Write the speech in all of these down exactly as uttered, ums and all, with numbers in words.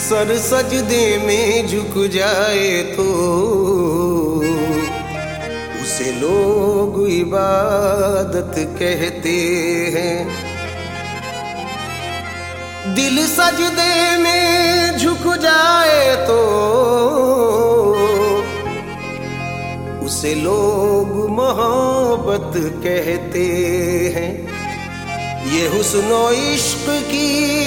Sir सजदे में झुक जाए तो उसे लोग इबादत कहते हैं। दिल सजदे में झुक जाए तो उसे लोग मोहब्बत कहते हैं। ये हुस्न इश्क की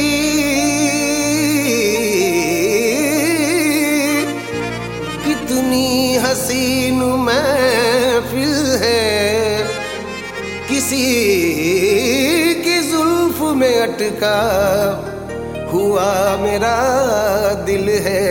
कितनी हसीन महफिल है, किसी की जुल्फ में अटका हुआ मेरा दिल है।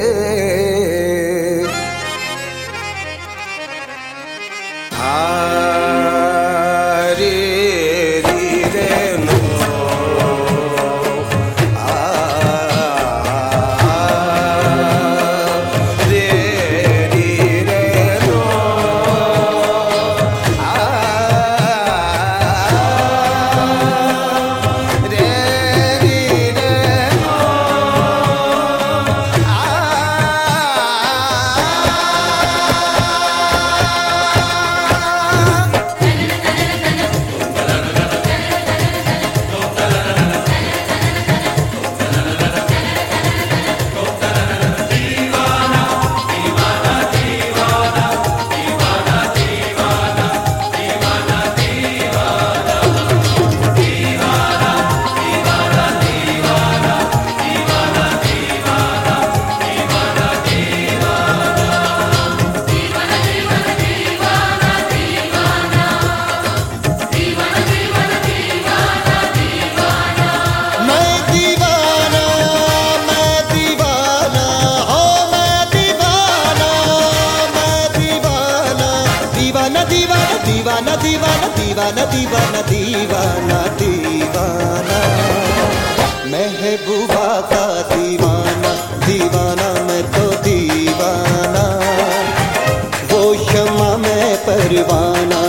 दीवाना दीवाना दीवाना दीवाना दीवाना दीवाना महबूबा का दीवाना दीवाना मैं तो दीवाना वो शम्मा मैं परवाना।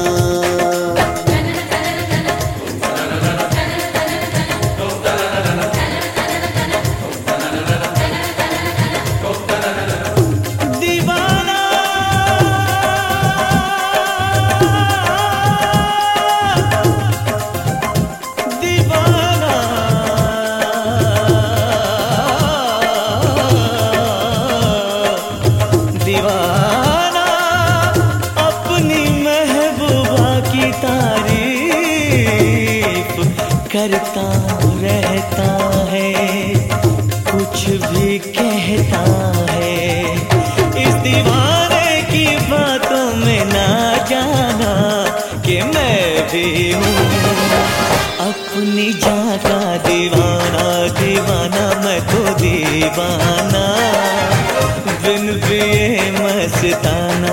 दीवाना अपनी महबूबा की तारीफ करता रहता है, कुछ भी कहता है। इस दीवाने की बातों में ना जाना कि मैं भी हूँ अपनी जान का दीवाना दीवाना मैं तो दीवाना बिन पिए मस्ताना।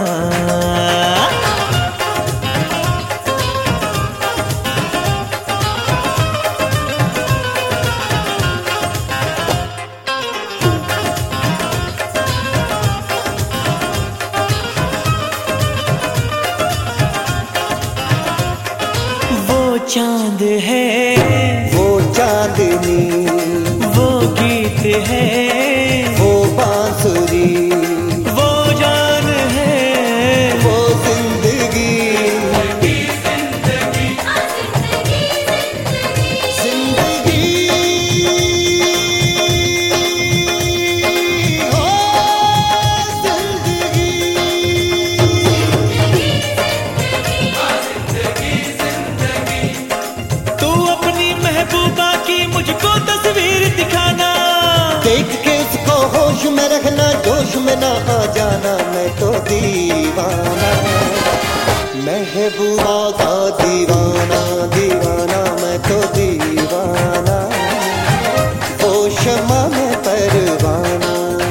वो चांद है वो चांदनी वो गीत है वो बांसुरी वो जान है वो जिंदगी जिंदगी हो जिंदगी। तू अपनी महबूबा की मुझको तस्वीर दिखाना, देख के उसको होश में रखना जोश में ना आ जाना मैं तो दीवाना महबूबा का दीवाना दीवाना मैं तो दीवाना वो शम्मा में परवाना।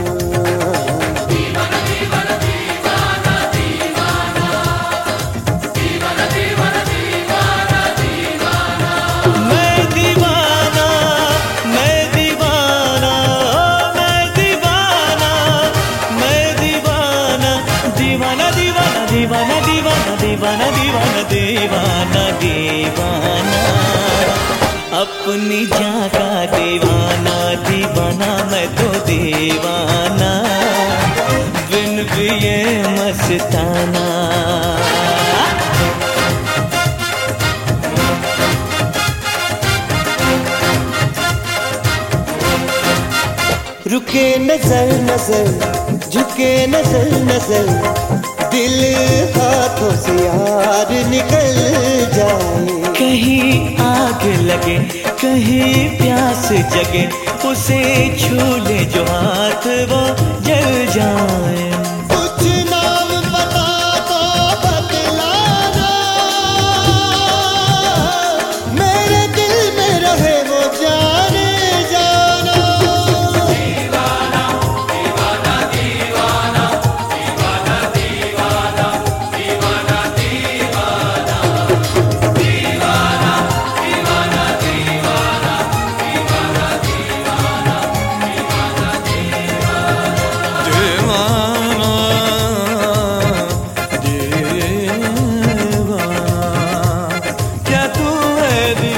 दीवाना दीवाना दीवाना दीवाना दीवाना दीवाना दीवाना दीवाना अपनी जान का दीवाना दीवाना मैं तो रुके नजर नजर झुके नजर नजर, दिल हाथों से यार निकल जाए। कहीं आग लगे कहीं प्यास जगे, उसे छू ले जो हाथ वो जल जाए। कुछ नाम बता दो बदलाना, मेरे दिल में रहे वो जाने जाना। दीवाना दीवाना दीवाना दीवाना दीवाना दीवाना दीवाना दीवाना दीवाना दीवाना दीवाना दीवाना दीवाना क्या तू है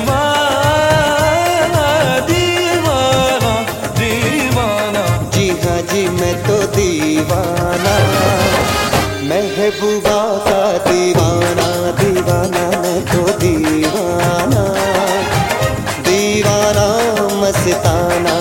दीवाना दीवाना दीवाना? जी हाँ जी मैं तो दीवाना, महबूबा का दीवाना दीवाना मैं तो दीवाना, दीवाना मस्ताना।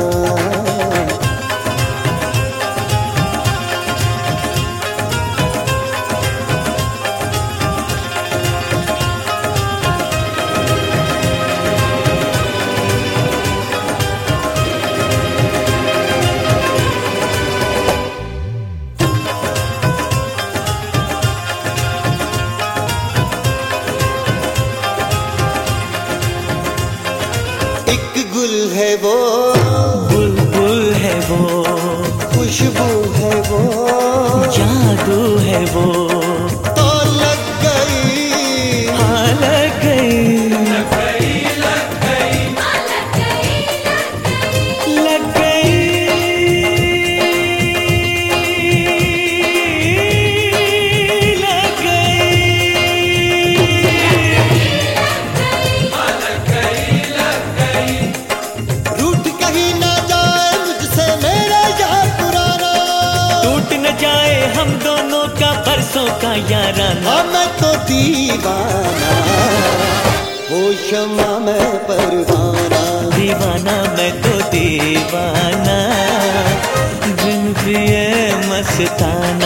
एक गुल है वो, बुलबुल है वो, खुशबू है वो, जादू है वो, तो लग गई हाँ लग गई लग गई लग गई लग गई लग गई। रूठ कहीं ना जाए मुझसे मेरा यार पुराना, टूट न जाए हम दोनों का बरसों का याराना। हाँ मैं तो दीवाना, वो शम्मा मैं परवाना, दीवाना मैं तो दीवाना, बिन पिए मस्ताना।